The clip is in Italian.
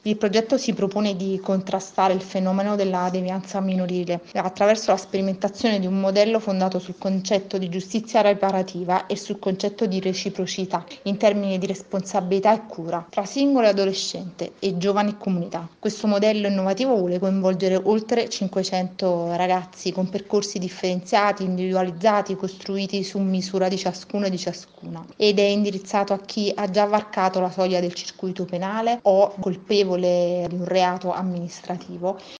Il progetto si propone di contrastare il fenomeno della devianza minorile attraverso la sperimentazione di un modello fondato sul concetto di giustizia riparativa e sul concetto di reciprocità in termini di responsabilità e cura tra singolo e adolescente e giovani e comunità. Questo modello innovativo vuole coinvolgere oltre 500 ragazzi con percorsi differenziati, individualizzati, costruiti su misura di ciascuno e di ciascuna, ed è indirizzato a chi ha già varcato la soglia del circuito penale o colpevole di un reato amministrativo